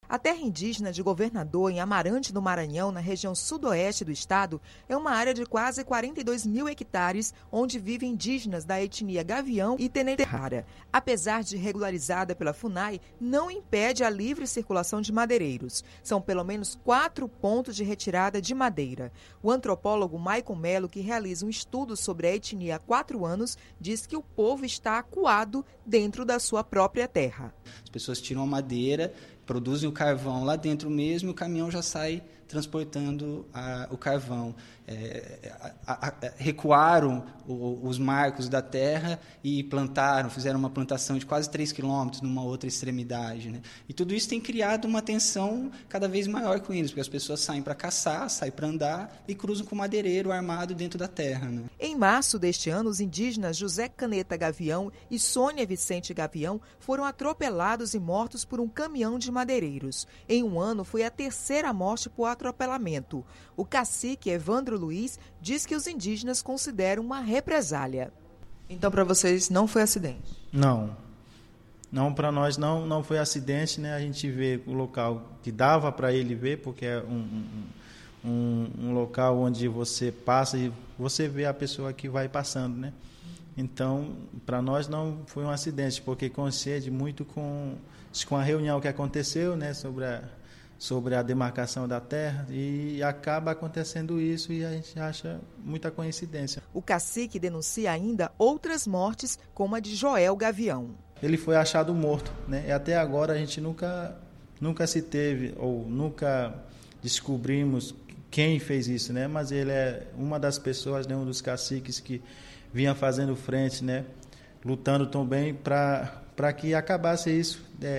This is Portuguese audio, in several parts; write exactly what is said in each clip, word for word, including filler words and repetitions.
A terra indígena de Governador, em Amarante, no Maranhão, na região sudoeste do estado, é uma área de quase quarenta e dois mil hectares, onde vivem indígenas da etnia Gavião e Tenente-Rara. Apesar de regularizada pela FUNAI, não impede a livre circulação de madeireiros. São pelo menos quatro pontos de retirada de madeira. O antropólogo Maicon Melo, que realiza um estudo sobre a etnia há quatro anos, diz que o povo está acuado dentro da sua própria terra. As pessoas tiram a madeira, produzem o carvão lá dentro mesmo e o caminhão já sai transportando a, o carvão. É, a, a, recuaram o, os marcos da terra e plantaram, fizeram uma plantação de quase três quilômetros numa outra extremidade, né? E tudo isso tem criado uma tensão cada vez maior com eles, porque as pessoas saem para caçar, saem para andar e cruzam com o madeireiro armado dentro da terra, né? Em março deste ano, os indígenas José Caneta Gavião e Sônia Vicente Gavião foram atropelados e mortos por um caminhão de madeireiros. Em um ano, foi a terceira morte por atropelamento. O cacique Evandro Luiz diz que os indígenas consideram uma represália. Então, para vocês, não foi acidente? Não. Não, para nós não, não foi acidente, né? A gente vê o local que dava para ele ver, porque é um, um, um, um local onde você passa e você vê a pessoa que vai passando, né? Então, para nós não foi um acidente, porque coincide muito com, com a reunião que aconteceu, né? Sobre a sobre a demarcação da terra, e acaba acontecendo isso e a gente acha muita coincidência. O cacique denuncia ainda outras mortes, como a de Joel Gavião. Ele foi achado morto, né? E até agora a gente nunca, nunca se teve, ou nunca descobrimos quem fez isso, né? Mas ele é uma das pessoas, né? Um dos caciques que vinha fazendo frente, né? Lutando também para para que acabasse isso,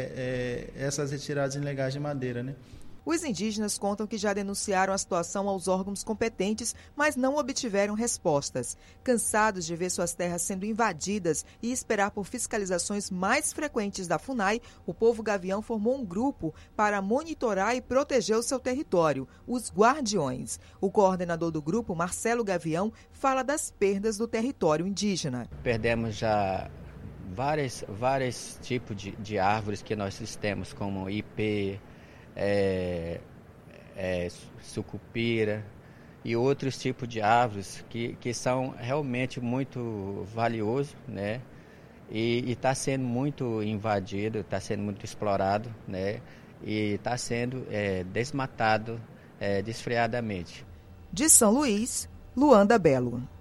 é, é, essas retiradas ilegais de madeira, né? Os indígenas contam que já denunciaram a situação aos órgãos competentes, mas não obtiveram respostas. Cansados de ver suas terras sendo invadidas e esperar por fiscalizações mais frequentes da FUNAI, o povo Gavião formou um grupo para monitorar e proteger o seu território, os Guardiões. O coordenador do grupo, Marcelo Gavião, fala das perdas do território indígena. Perdemos já vários vários tipos de, de árvores que nós temos, como ipê, é, é, sucupira e outros tipos de árvores que, que são realmente muito valiosos, né? E está sendo muito invadido, está sendo muito explorado, né? E está sendo é, desmatado é, desfreadamente. De São Luís, Luanda Belo.